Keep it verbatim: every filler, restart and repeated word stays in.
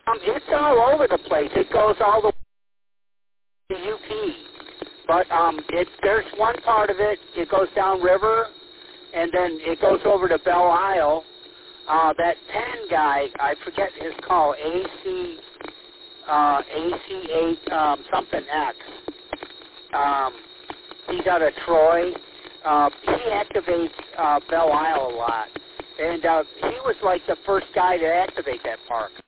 Um, it's all over the place. It goes all the way to U P. But um, it, there's one part of it, it goes down river, and then it goes over to Belle Isle. Uh, that ten guy, I forget his call, A C, uh, A C eight, um, something X. Um, he's out of Troy. Uh, he activates uh, Belle Isle a lot. And uh, he was like the first guy to activate that park.